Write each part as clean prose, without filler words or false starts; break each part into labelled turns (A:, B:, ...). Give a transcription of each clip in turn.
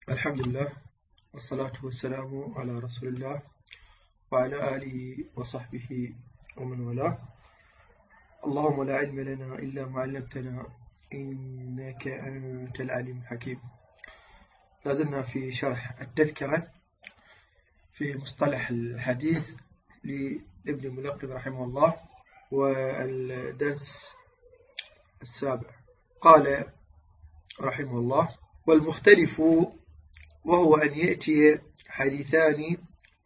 A: الحمد لله والصلاة والسلام على رسول الله وعلى آله وصحبه ومن والاه. اللهم لا علم لنا إلا ما علمتنا إنك أنت العليم الحكيم. لازلنا في شرح التذكرة في مصطلح الحديث لابن ملقب رحمه الله، والدرس السابع. قال رحمه الله: والمختلف وهو أن يأتي حديثان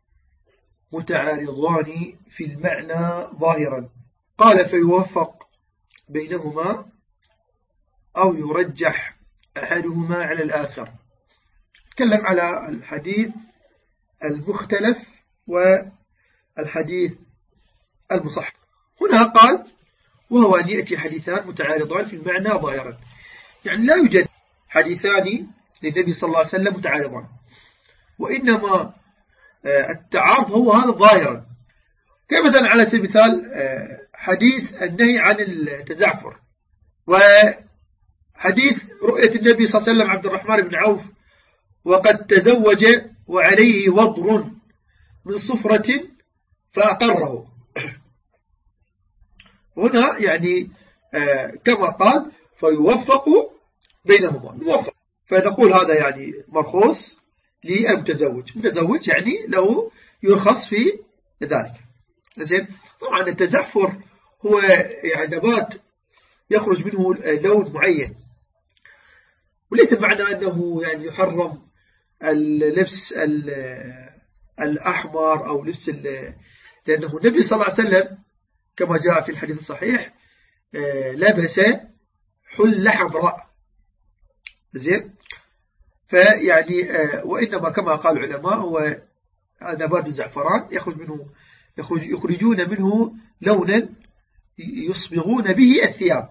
A: متعارضان في المعنى ظاهرا، قال فيوفق بينهما أو يرجح أحدهما على الآخر. تكلم على الحديث المختلف والحديث المصحح. هنا قال وهو أن يأتي حديثان متعارضان في المعنى ظاهرا، يعني لا يوجد حديثان للنبي صلى الله عليه وسلم متعارضان، وإنما التعارض هو هذا ظاهرا. كمثلا على سبيل المثال حديث النهي عن التزعفر، وحديث رؤية النبي صلى الله عليه وسلم عبد الرحمن بن عوف وقد تزوج وعليه وضر من صفرة فأقره. هنا يعني كما قال فيوفق بينهما، موفق، فنقول هذا يعني مرخوص للمتزوج، متزوج يعني له يرخص في ذلك. زين. طبعا التزعفر هو يعني نبات يخرج منه لون معين، وليس معنى أنه يعني يحرم اللبس الأحمر أو لبس لأنه النبي صلى الله عليه وسلم كما جاء في الحديث الصحيح لبس حلة حمراء. زين. فيعني وإنما كما قال العلماء هو نبات الزعفران يخرجون منه لونا يصبغون به الثياب،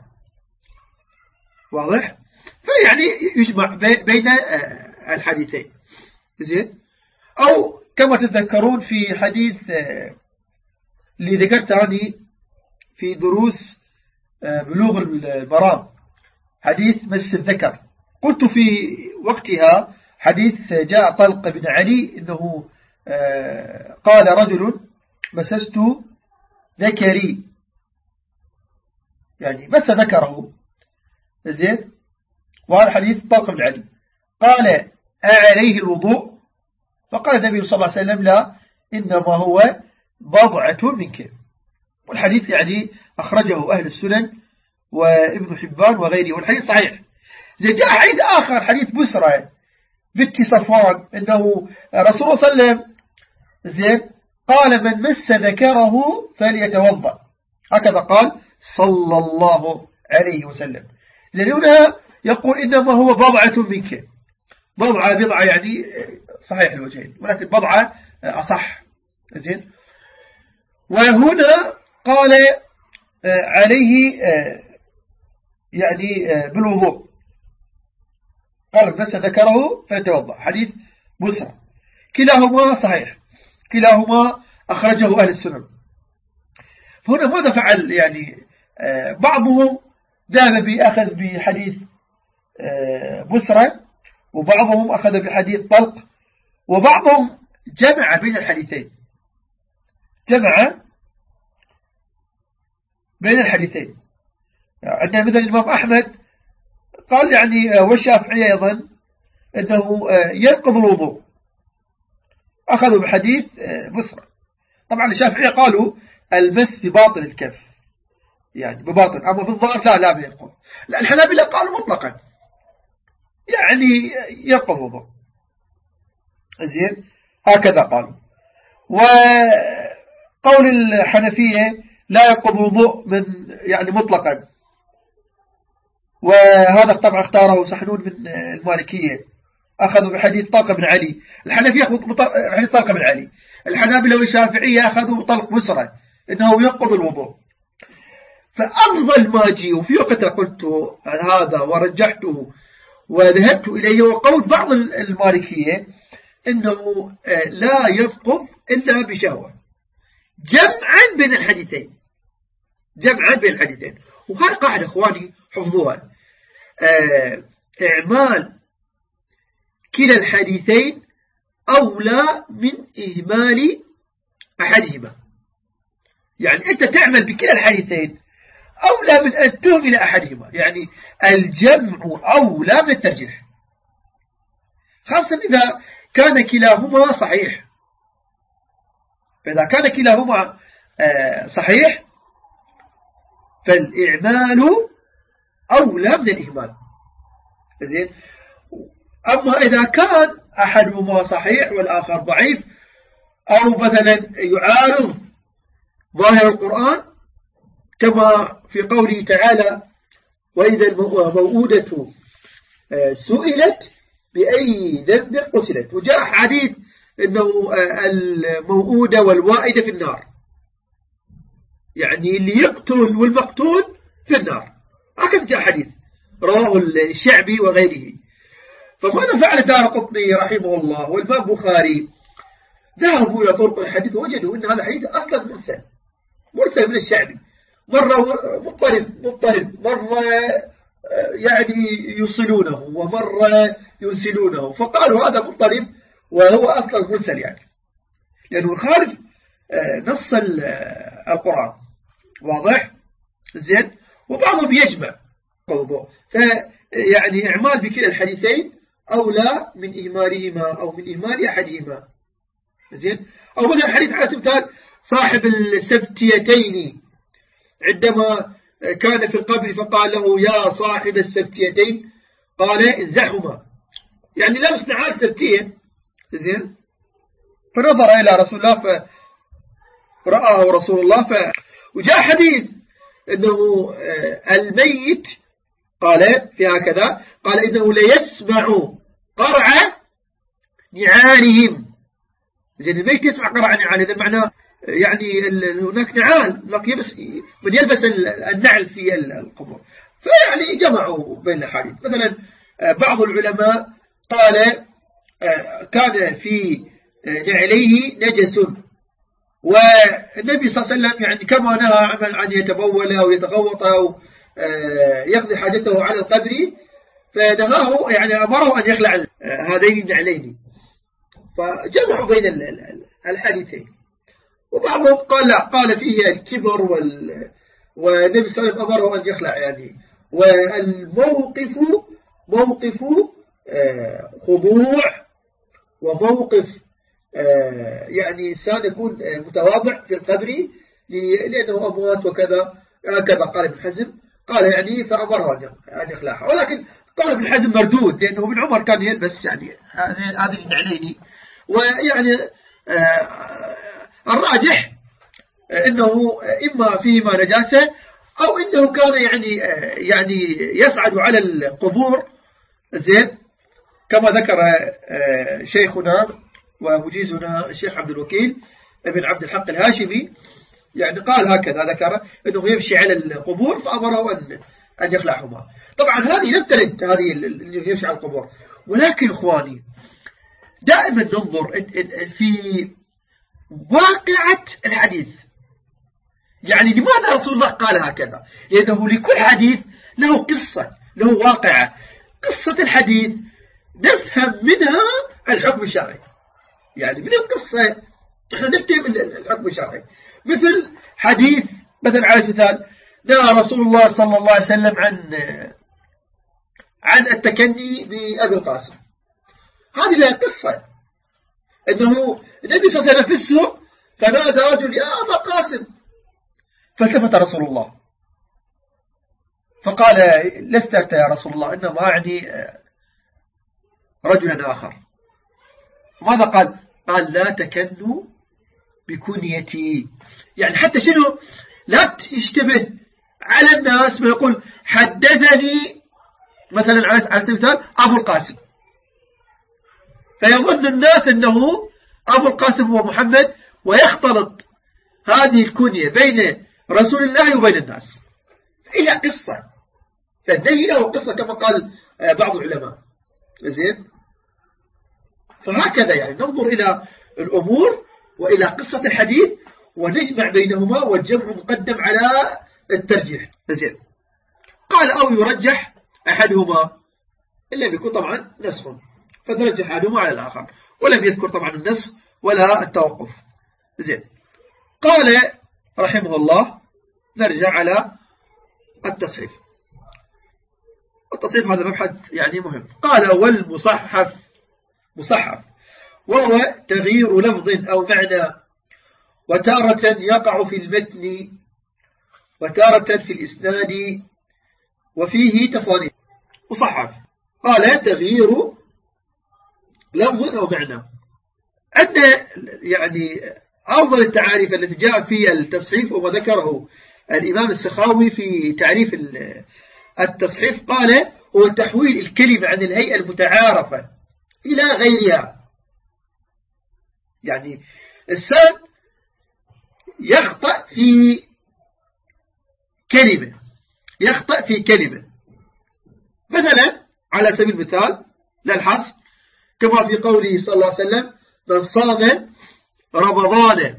A: واضح؟ فيعني يجمع بين الحديثين. زين. أو كما تتذكرون في حديث اللي ذكرت عني في دروس بلوغ المرام، حديث مس الذكر، قلت في وقتها حديث جاء طلق بن علي إنه قال رجل مسست ذكري، يعني مس ذكره. زين. وهذا حديث طلق بن علي، قال أعليه الوضوء؟ فقال النبي صلى الله عليه وسلم لا، إنما هو بضعة منك. والحديث يعني أخرجه أهل السنن وابن حبان وغيره، والحديث صحيح. زي جاء حديث آخر، حديث بسرى بنت صفوان، إنه رسول الله صلى الله عليه وسلم زين قال من مس ذكره فليتوضأ، هكذا قال صلى الله عليه وسلم. زين. هنا يقول إنما هو بضعة منك، بضعة يعني صحيح الوجهين، ولكن بضعة أصح. زين. وهنا قال عليه يعني بالوضوء، قال مس ذكره فيتوضأ، حديث بسرى، كلاهما صحيح، كلاهما أخرجه أهل السنن. فهنا ماذا فعل؟ يعني بعضهم ذهب بأخذ بحديث بسرى، وبعضهم أخذ بحديث طلق، وبعضهم جمع بين الحديثين، جمع بين الحديثين. عندنا مثل الإمام أحمد قال يعني والشافعي أيضا أنه ينقض الوضوء، أخذوا بحديث بسرى. طبعا الشافعي قالوا المس بباطن الكف، يعني بباطن، أما بالظاهر لا بينقض. لا، الحنابلة قالوا مطلقا يعني ينقض الوضوء. زين. هكذا قالوا. وقول الحنفية لا ينقض الوضوء من يعني مطلقا، وهذا طبعا اختاره سحنون من المالكية، أخذوا بحديث طلق بن علي. الحنفية أخذوا بحديث طلق بن علي، الحنابلة والشافعية أخذوا طلق بسرى إنه ينقض الوضوء. فأفضل ما جي وفي وقت قلت هذا ورجحته وذهبت إليه، وقول بعض المالكية إنه لا يفقد إلا بشهوة، جمعا بين الحديثين، جمعا بين الحديثين. وهذه قاعدة إخواني حفظوها، إعمال كلا الحديثين أولى من إهمال أحدهما. يعني أنت تعمل بكلا الحديثين أولى من أن تهمل أحدهما، يعني الجمع أولى من الترجيح، خاصة إذا كان كلاهما صحيح. فإذا كان كلاهما صحيح فالإعمال أولى من الإهمال. زين. أما إذا كان أحدهما صحيح والآخر ضعيف، أو مثلا يعارض ظاهر القرآن كما في قوله تعالى وإذا الموءودة سئلت بأي ذنب قتلت، وجاء حديث أنه الموءودة والوائدة في النار، يعني اللي يقتل والمقتول في النار، هكذا جاء حديث رواه الشعبي وغيره. فماذا فعل دارقطني رحمه الله والإمام البخاري؟ ذهبوا إلى طرق الحديث ووجدوا أن هذا الحديث أصلا مرسل من الشعبي، مرة مضطرب، مرة يعني يوصلونه ومرة ينسلونه، فقالوا هذا مضطرب وهو أصلا مرسل، يعني لأنه خارج نص القرآن، واضح؟ زين. وبعضهم يجمع موضوع، فيعني إعمال بكلا الحديثين أولى من إهمالهما أو من إهمال أحدهما. زين. أو مثلا حديث على سبيل صاحب السبتيتين عندما كان في القبر فقال له يا صاحب السبتيتين قال انزعهما، يعني لابس نعال سبتية. زين. فنظر إلى رسول الله فرآه رسول الله وجاء حديث أنه الميت قال في هكذا، قال إنه ليسمع قرع نعالهم. زين. الميت يسمع قرع نعال، هذا معناه يعني هناك نعال من يلبس النعل في القبور. فيعني جمعوا بين الحديث. مثلا بعض العلماء قال كان في نعليه نجس، والنبي صلى الله عليه وسلم يعني كما نهى عن يتبول أو يتغوط أو يقضي حاجته على القبر، فنهاه يعني أمره أن يخلع هذين النعلين. فجمعوا بين الحديثين. وبعضهم قال فيه الكبر والنبي صلى الله عليه وسلم أمره أن يخلع، يعني والموقف موقف خضوع، وموقف يعني الإنسان يكون متواضع في القبر لأنه أموات وكذا. هكذا قال ابن حزم، قال يعني فأمره أن يخلعها. ولكن قال ابن حزم مردود، لأنه ابن عمر كان يلبس يعني هذه النعلين. ويعني الراجح أنه إما فيهما نجاسة أو أنه كان يعني يصعد على القبور. زين. كما ذكر شيخنا ومجيزنا الشيخ عبد الوكيل ابن عبد الحق الهاشمي، يعني قال هكذا، ذكر أنه يمشي على القبور فأمره أن يخلعهما. طبعا هذه لم ترد، هذه اللي يمشي على القبور. ولكن إخواني دائما ننظر في واقعة الحديث، يعني لماذا رسول الله قال هكذا؟ لأنه لكل حديث له قصة، له واقعة. قصة الحديث نفهم منها الحكم الشرعي، يعني من القصة نحن نفهم الحكم الشرعي. مثل حديث مثل على سبيل المثال نهى رسول الله صلى الله عليه وسلم عن التكني بأبي القاسم. هذه لها قصة، أنه النبي صلى الله عليه وسلم في السوق فنادى رجل يا أبا قاسم، فالتفت رسول الله فقال لست أنت يا رسول الله، إنما أعني رجلا آخر. ماذا قال؟ قال لا تكنوا بكنيتي، يعني حتى شنو لا يشتبه على الناس ما يقول حدثني مثلا على سبيل المثال أبو القاسم، فيظن الناس أنه أبو القاسم هو محمد، ويختلط هذه الكنية بين رسول الله وبين الناس. إلى قصة، فالنهي له قصة كما قال بعض العلماء. زين. فهكذا يعني ننظر إلى الأمور وإلى قصة الحديث ونجمع بينهما، والجمع مقدم على الترجيح. زين. قال أو يرجح أحدهما إلا بيكون طبعا نسخ. فترجح أحدهما على الآخر، ولم يذكر طبعا النص ولا التوقف. زين. قال رحمه الله، نرجع على التصحيف. التصحيف هذا مبحث يعني مهم. قال والمصحف، مصحف وهو تغيير لفظ أو معنى، وتارة يقع في المتن وتارة في الإسناد وفيه تصانيف. مصحف قال تغيير لفظ أو معنى. عندنا يعني أفضل التعاريف التي جاء في التصحيف وما ذكره الإمام السخاوي في تعريف التصحيف، قال هو تحويل الكلمة عن الهيئة المتعارفة إلى غيرها. يعني الإنسان يخطأ في كلمة، يخطأ في كلمة، مثلا على سبيل المثال لا الحصر، كما في قوله صلى الله عليه وسلم من صام رمضان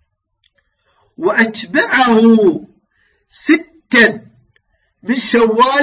A: وأتبعه 6 من شوال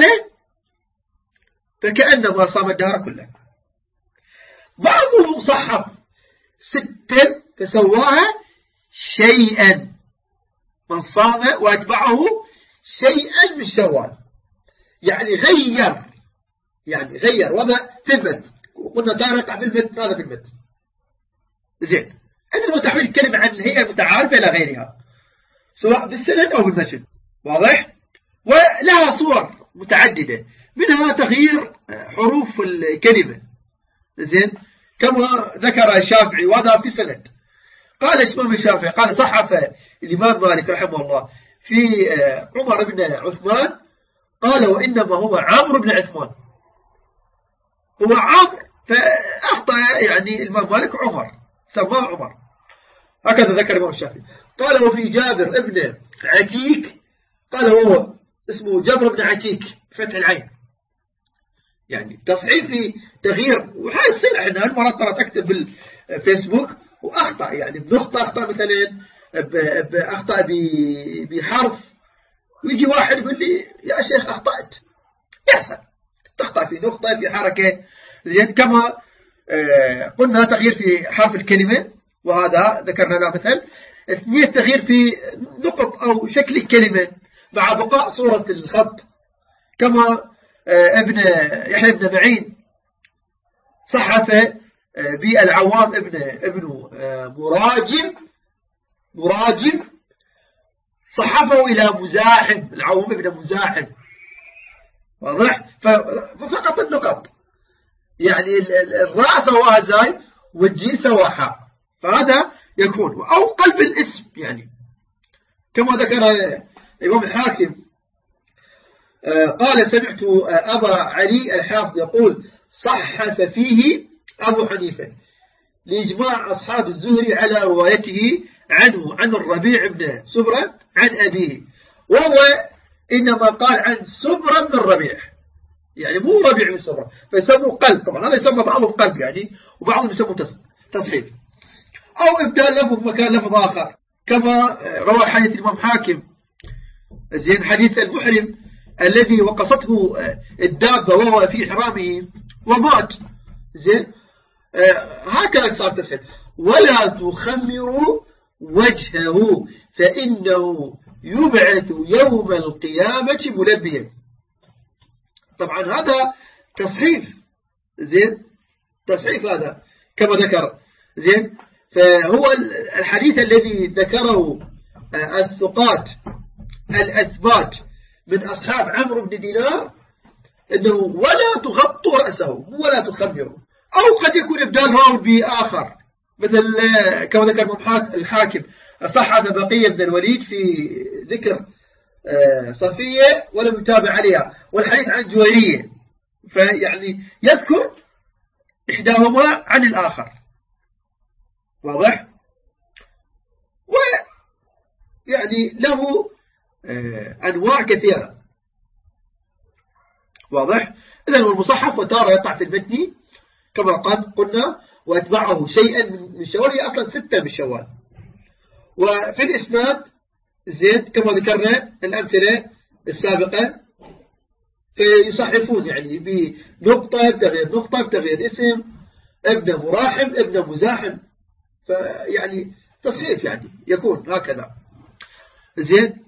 A: فكأنما صام الدهر كله. بعضهم صحف 6 فسواها شيئا، من صام وأتبعه شيئا من شوال، يعني غير، يعني غير، وهذا في المد، وقلنا دارق في المد، هذا في المد. زين. عندما تحويل الكلمة عن الهيئة المتعارفة إلى غيرها سواء بالسند أو بالمتن، واضح؟ ولها صور متعددة، منها تغيير حروف الكلمة. زين. كما ذكر الشافعي وهذا في سند. قال الإمام الشافعي قال صحف الإمام مالك رحمه الله في عمر بن عثمان، قال وإنما هو عمرو بن عثمان، هو عمرو، فأخطأ يعني الإمام مالك عمر، سماه عمر، هكذا ذكر الإمام الشافعي. قال وفي جابر ابن عتيك، قال هو اسمه جابر بن عتيك فتح العين، يعني تصحيف في تغيير. وهاي السنة احنا هالمرات ترى تكتب بالفيسبوك وأخطأ، يعني بنخطأ أخطأ مثلا أخطأ بحرف، ويجي واحد يقول لي يا شيخ أخطأت، يحصل تخطأ في نقطة في حركة. زين. كما قلنا تغيير في حرف الكلمة، وهذا ذكرنا له مثل. 2 تغيير في نقط أو شكل الكلمة مع بقاء صورة الخط، كما ابن يحيى بن معين صحف بالعوام ابن مراجم صحفه إلى مزاحم، العوام ابن مزاحم، واضح؟ ففقط النقط، يعني الراء سواها زاي والجيم سواها حاء، فهذا يكون. أو قلب الاسم، يعني كما ذكر الإمام الحاكم قال سمعت أبا علي الحافظ يقول صحف فيه أبو حنيفة لإجماع أصحاب الزهري على روايته عنه عن الربيع بن سبرة عن أبيه، وهو إنما قال عن سبرة بن الربيع، يعني مو ربيع بن سبرة، فيسموا قلب. طبعا هذا يسمى بعضهم قلب يعني، وبعضهم يسموا تصحيف، أو إبدال لفظ مكان لفظ آخر، كما روى حديث الإمام حاكم. زين. حديث المحرم الذي وقصته الدابة وهو في إحرامه ومات. زين. هكذا صار تسحب. ولا تخمروا وجهه فإنه يبعث يوم القيامة ملبيا. طبعا هذا تصحيف. زين. تصحيف هذا كما ذكر. زين. فهو الحديث الذي ذكره الثقات الأثبات من أصحاب عمرو بن دينار أنه ولا تغطوا رأسه ولا تخمروا، أو قد يكون إبدال راو بآخر، مثل كما ذكر الحاكم صحف بقية بن الوليد في ذكر صفية ولم يتابع عليها، والحديث عن جويرية، فيعني يذكر إحداهما عن الآخر، واضح؟ ويعني له أنواع كثيرة، واضح؟ إذن المصحف وتارة يقع في المتن كما قلنا وأتبعه شيئا من شوال، هي أصلا 6 من شوال. وفي الإسناد زين كما ذكرنا الأمثلة السابقة، فيصحفون يعني بنقطة بتغيير نقطة بتغيير اسم ابن مراحم ابن مزاحم، فيعني تصحيف يعني يكون هكذا. زين.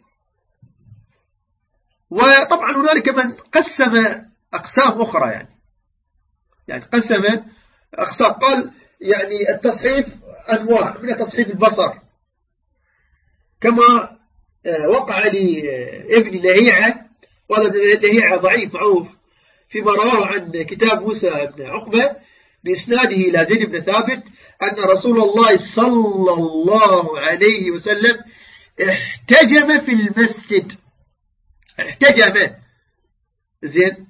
A: وطبعا هنالك من قسم أقسام أخرى، يعني قسم أقسام، قال يعني التصحيف أنواع، من تصحيف البصر كما وقع لابن لهيعة، وهذا لهيعة ضعيف معروف فيما رواه عن كتاب موسى بن عقبة بإسناده إلى زيد بن ثابت أن رسول الله صلى الله عليه وسلم احتجم في المسجد. احتجم زين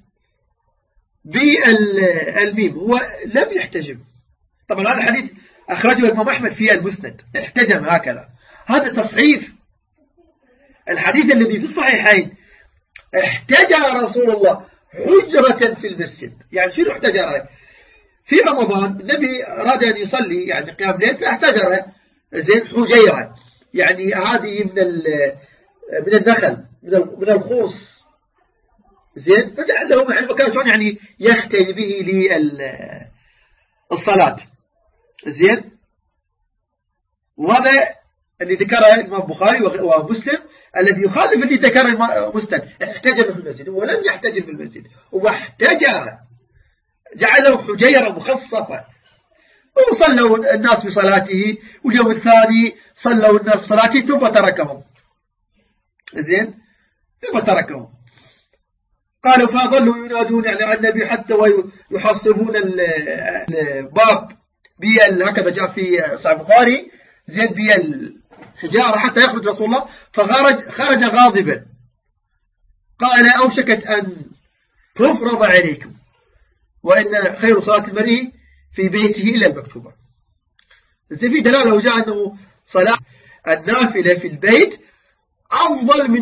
A: بالميم، هو لم يحتجم. طبعا هذا الحديث أخرجه الإمام أحمد في المسند، احتجم هكذا، هذا تصحيف. الحديث الذي في الصحيحين احتجر رسول الله حجرة في المسجد، يعني شنو احتجر؟ في رمضان النبي أراد أن يصلي يعني قيام ليل فاحتجر زين حجيرة، يعني هذه من النخل من الخوص، زين، فجعل له محل مكان شلون يعني يختل به للصلاة، زين. وهذا اللي ذكره الإمام البخاري ومسلم، الذي يخالف اللي ذكره مسلم، احتجم في المسجد، ولم يحتجم في المسجد، هو احتجر، جعله حجيرة مخصصة، وصلوا الناس بصلاته، واليوم الثاني صلوا الناس بصلاته ثم تركهم، زين، ثم تركهم. قالوا فظلوا ينادون على النبي حتى ويحصبون الباب هكذا جاء في صحيح البخاري، زين، بالحجارة حتى يخرج رسول الله، خرج غاضبا، قال أوشكت أن تفرض عليكم، وإن خير صلاة المرء في بيته إلا المكتوبة. زين، في دلالة وجاء أنه صلاة النافلة في البيت أفضل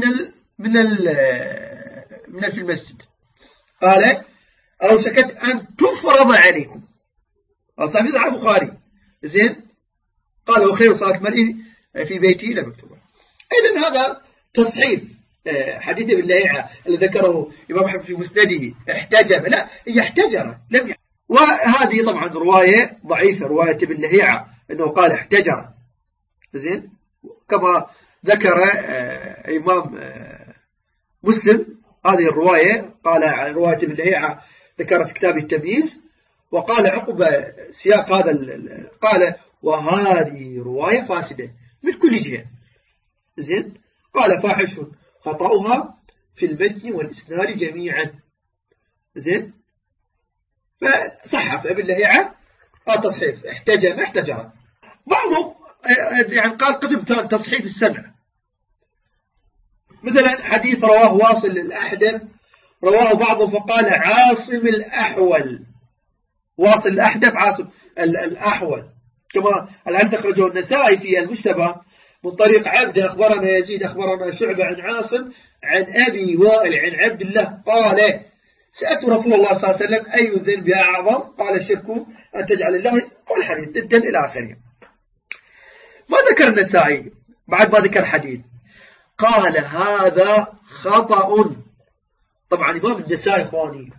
A: من في المسجد. قال أوشكت أن تفرض عليكم، صحيح البخاري، زين، قال وخير صلاة المرء في بيته إلا مكتوبة. إذن هذا تصحيح حديث ابن لهيعة اللي ذكره الإمام أحمد في مسنده، احتجم، لا، هي احتجر لم وهذه طبعا رواية ضعيفة، رواية ابن لهيعة أنه قال احتجر، زين، كما ذكر الإمام مسلم هذه الرواية، قال رواية ابن لهيعة ذكر في كتاب التمييز، وقال عقب سياق هذا قال وهذه رواية فاسدة من كل جهة، زين، قال فاحش خطأها في المتن والإسناد جميعا، زين، فصحف ابن لهيعة تصحيف احتجر. بعضهم يعني قال قسم ثالث تصحيف السمع، مثلا حديث رواه واصل الأحدب، رواه بعضهم فقال عاصم الأحول، واصل الأحدب عاصم الأحول، كما الآن تخرجه النسائي في المجتبى من طريق عبد أخبرنا يزيد أخبرنا شعبة عن عاصم عن أبي وائل عن عبد الله قال سألت رسول الله صلى الله عليه وسلم أي الذنب أعظم؟ قال الشرك أن تجعل الله والحديث ضدا إلى آخره. ما ذكر النسائي بعد ما ذكر حديث، قال هذا خطأ. طبعا إمام النسائي إخواني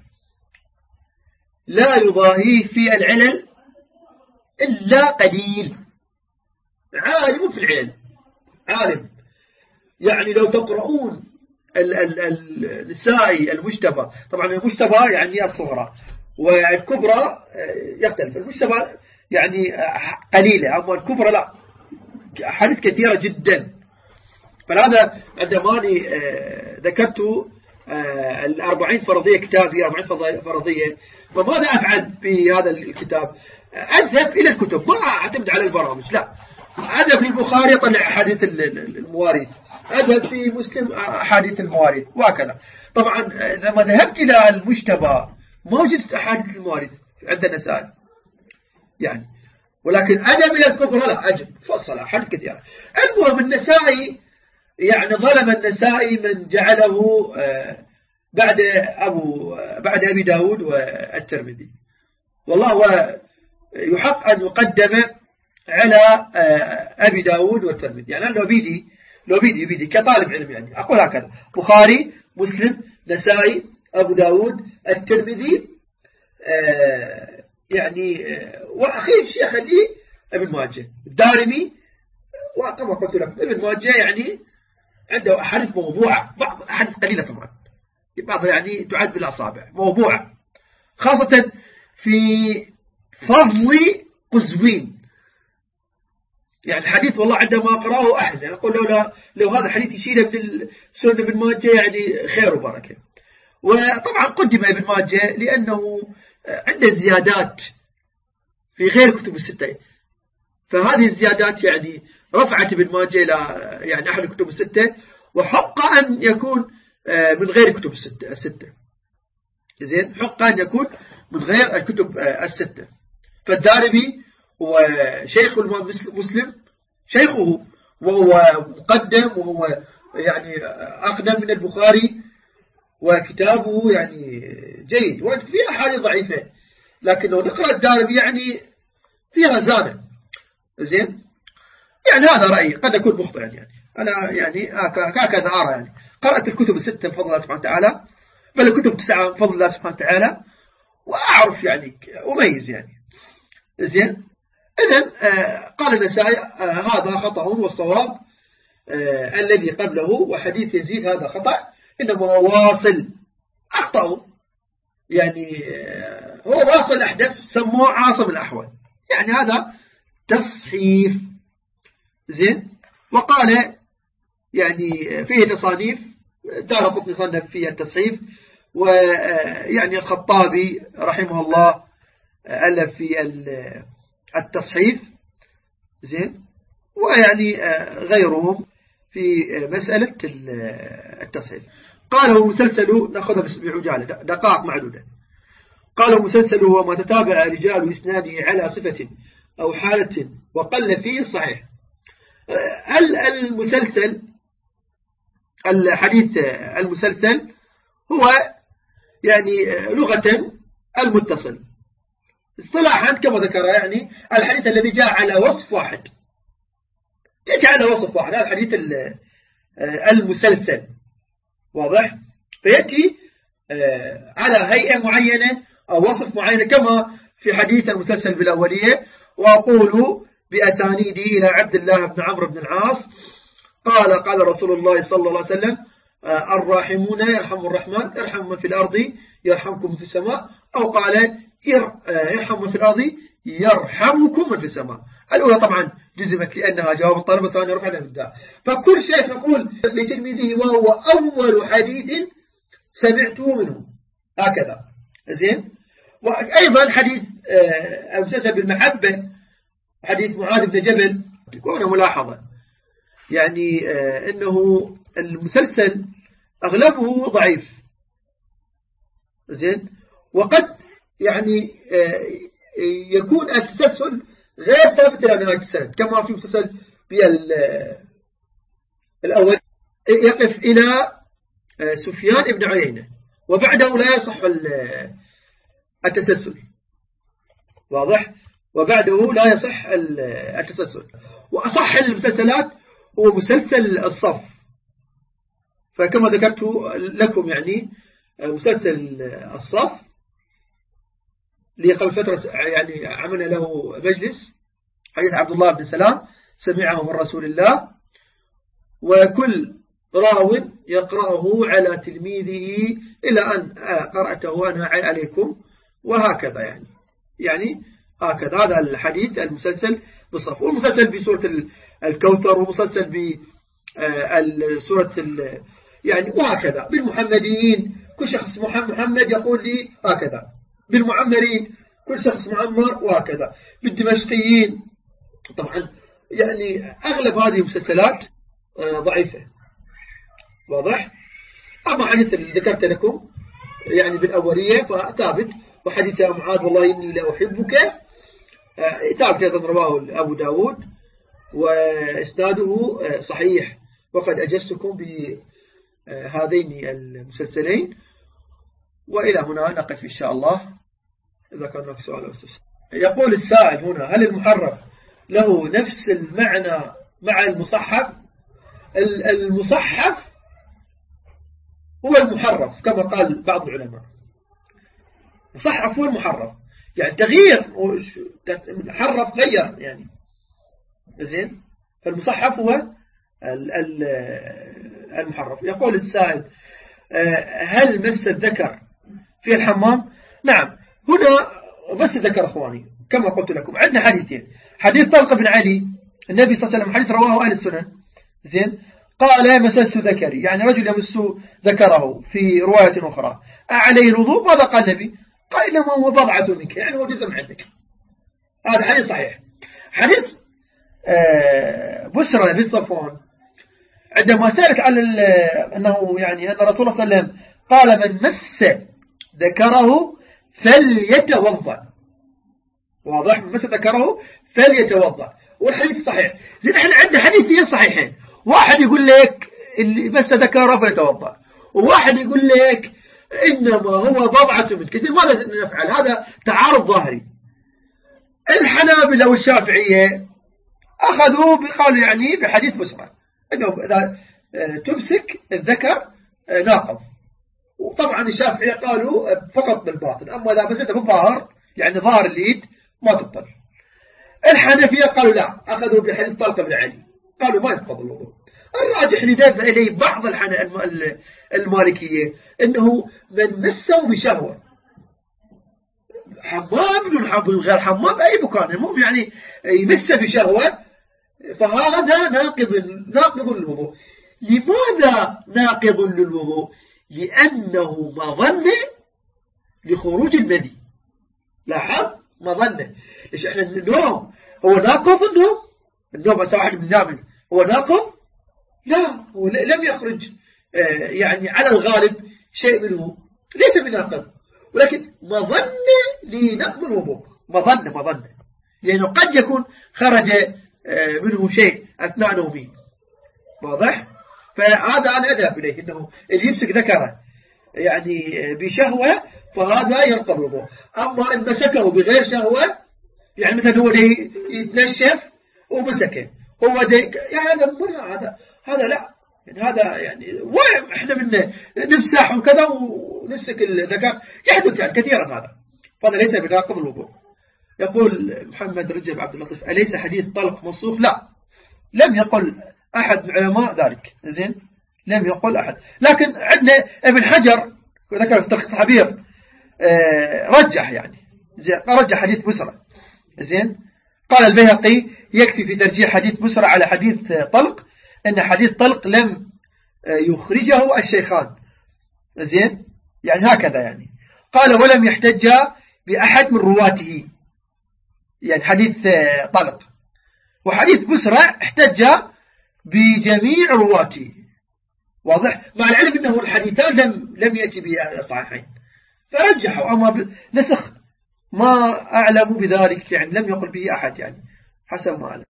A: لا يضاهيه في العلل إلا قليل، عالم في العلل، عالم، يعني لو تقرؤون النسائي المجتبى، طبعا المجتبى يعني الصغرى والكبرى يختلف، المجتبى يعني قليلة، أما الكبرى لا، حديث كثيرة جدا. فهذا عندما ذكرت 40 فرضية، كتابي 40 فرضية، فماذا أفعل في هذا الكتاب؟ أذهب إلى الكتب، ما أعتمد على البرامج، لا، أذهب في البخاري طلع أحاديث المواريث، أذهب في مسلم أحاديث المواريث، وهكذا. طبعا لما ذهبت إلى المجتبى ما وجدت أحاديث المواريث عندنا سائل يعني، ولكن أذهب إلى الكبرى لا أجد فصل أحاديث كثيرة. المهم النسائي يعني ظلم النسائي من جعله بعد أبي داود والترمذي، والله هو يحق أن يقدم على أبي داود والترمذي، يعني لو بيدي كطالب علم، يعني أقول هكذا: بخاري، مسلم، نسائي، أبو داود، الترمذي، يعني وأخير شيء خليه ابن ماجه. الدارمي وكما قلت لكم ابن ماجه يعني عنده أحاديث موضوعة، بعض أحاديث قليلة طبعا، بعض يعني تعد بالأصابع موضوعة، خاصة في فضل قزوين. يعني الحديث والله عندما أقرأه أحزن، أقول لو هذا الحديث يشيله من سنن ابن ماجه يعني خير وبركة. وطبعا قدم ابن ماجه لأنه عنده زيادات في غير كتب الستة، فهذه الزيادات يعني رفعت ابن ماجه إلى يعني أحد الكتب الستة، وحق أن يكون من غير كتب الستة. زين، حق أن يكون من غير الكتب الستة. فالدارمي هو شيخ الإمام مسلم، شيخه، وهو مقدم، وهو يعني أقدم من البخاري، وكتابه يعني جيد، وفي أحاديث ضعيفة، لكن لو نقرأ الدارمي يعني فيها زانة. زين، يعني هذا رأيي، قد أكون مخطئا، يعني أنا يعني هكذا أرى. يعني قرأت الكتب الستة بفضل الله سبحانه وتعالى، بل الكتب 9 بفضل الله سبحانه وتعالى، وأعرف يعني أميز يعني. زين، إذن قال النسائي هذا خطأ، والصواب الذي قبله، وحديث يزيد هذا خطأ، إنما هو واصل. أخطأوا يعني هو واصل أحدث، سموه عاصم الأحول، يعني هذا تصحيف. زين، وقال يعني فيه تصانيف، دارقطني صنف فيه التصحيف، ويعني الخطابي رحمه الله ألف في التصحيف. زين، ويعني غيرهم في مسألة التصحيف. قالوا مسلسل، نأخذها بعجالة دقائق معدودة. قالوا مسلسل هو ما تتابع رجال إسناده على صفة أو حالة وقل فيه الصحيح. المسلسل، الحديث المسلسل هو يعني لغة المتصل، اصطلاحا كما ذكر يعني الحديث الذي جاء على وصف واحد، يجي على وصف واحد، هذا الحديث المسلسل، واضح؟ فيأتي على هيئة معينة أو وصف معينة، كما في حديث المسلسل بالأولية: وأقول بأسانيدي إلى عبد الله بن عمرو بن العاص قال رسول الله صلى الله عليه وسلم: الراحمون يرحم الرحمن، ارحم من في الأرض يرحمكم في السماء، أو قال ارحم من في الأرض يرحمكم من في السماء. الأولى طبعا جزمت لأنها جواب الطالب، الثانية رفعت الابتداء. فكل شيء يقول لتلميذه وهو أول حديث سمعته منه، هكذا. زين، وأيضا حديث المسلسل بالمحبة، حديث معاذ بن جبل، تكون ملاحظة يعني أنه المسلسل أغلبه ضعيف. زين، وقد يعني يكون التسلسل غير ثابت إلى نهاية السند، كما في مسلسل الأول يقف إلى سفيان بن عيينة، وبعده لا يصح التسلسل، واضح؟ وبعده لا يصح التسلسل. وأصح المسلسلات هو مسلسل الصف، فكما ذكرت لكم يعني مسلسل الصف اللي قبل فترة يعني عملنا له مجلس، حديث عبد الله بن سلام سمعه من رسول الله، وكل راو يقرأه على تلميذه إلى أن قرأته أنا عليكم، وهكذا يعني هكذا. هذا الحديث المسلسل بالصف، والمسلسل بسورة الكوثر، ومسلسل بسورة يعني، وهكذا. بالمحمديين كل شخص محمد يقول لي هكذا، بالمعمرين كل شخص معمر، وهكذا. بالدمشقيين طبعا يعني أغلب هذه المسلسلات ضعيفة، واضح؟ أما حديث اللي ذكرت لكم يعني بالأولية فثابت، وحديث يا معاذ والله إني لا أحبك ثابت أيضا، رواه أبو داود وإسناده صحيح. وقد أجزتكم بهذين المسلسلين، وإلى هنا نقف إن شاء الله. إذا كان هناك سؤال أو استفسار. يقول السائل هنا: هل المحرف له نفس المعنى مع المصحف؟ المصحف هو المحرف كما قال بعض العلماء، مصحف هو المحرف، يعني تغيير، حرف غير يعني. زين. فالمصحف هو المحرف. يقول السائل هل مس الذكر في الحمام؟ نعم. هنا مس الذكر أخواني كما قلت لكم عندنا حديثين. حديث طلق بن علي النبي صلى الله عليه وسلم، حديث رواه أهل السنن. زين. قال مسست ذكري، يعني رجل يمس ذكره. في رواية أخرى أعليه الوضوء؟ ماذا قال النبي؟ قال إنما هو بضعة منك، يعني هو جزء عندك. هذا حديث صحيح. حديث بسرى بن صفوان عندما سألت على أنه يعني أن رسول الله صلى الله عليه وسلم قال من مس ذكره فليتوضأ. واضح؟ من مس ذكره فليتوضأ، والحديث صحيح. زين. احنا عندنا حديثين صحيحين، واحد يقول لك اللي مس ذكره فليتوضأ، وواحد يقول لك إنما هو بضعة منك. زين. ماذا نفعل؟ هذا تعارض ظاهري. الحنابلة والشافعية أخذوا بقول يعني بحديث بسرى أنه إذا تمسك الذكر ناقض. وطبعا الشافعية قالوا فقط بالباطن، أما إذا مسكته بالظاهر يعني ظاهر اليد ما تبطل. الحنفية قالوا لا، أخذوا بحديث طلق بن علي، قالوا ما ينقض الوضوء. الراجح لذهب إليه بعض المالكية أنه من مسه بشهوة، حمام من غير حمام أي مكان، المهم يعني يمسه بشهوة، فهذا ناقض للوضوء. لماذا ناقض للوضوء؟ لأنه مظنة لخروج المذي. لاحظ، مظنة. ليش احنا النوم هو ناقض؟ النوم واحد من نام هو ناقض؟ لا، هو لم يخرج يعني على الغالب شيء منه، ليس بناقض، ولكن مظنة لنقض الوضوء. مظنة لأنه قد يكون خرج منه شيء أثناء نومه. واضح؟ فهذا أنا أذهب إليه أنه اللي يمسك ذكره يعني بشهوة فهذا ينقض الوضوء. أما إن مسكه بغير شهوة، يعني مثلا هو يتنشف ومسكه هو يعني هذا لا، يعني هذا يعني احنا من نمسح وكذا ونمسك الذكر، يحدث يعني كثيرا هذا ليس بناقض الوضوء. يقول محمد رجب عبد اللطيف أليس حديث طلق منسوخ؟ لا، لم يقل أحد من العلماء ذلك. زين. لم يقل أحد، لكن عندنا ابن حجر ذكر في تلخيص الحبير رجح يعني رجح حديث بسرى. زين. قال البيهقي يكفي في ترجيح حديث بسرى على حديث طلق أن حديث طلق لم يخرجه الشيخان. زين. يعني هكذا يعني. قال ولم يحتج بأحد من رواته، يعني حديث طلق. وحديث بسرى احتج بجميع رواته. واضح؟ مع العلم أنه الحديثان لم يأتي بصحيحين، فرجحوا. أما نسخ ما أعلم بذلك، يعني لم يقل به أحد يعني حسب ما أعلم.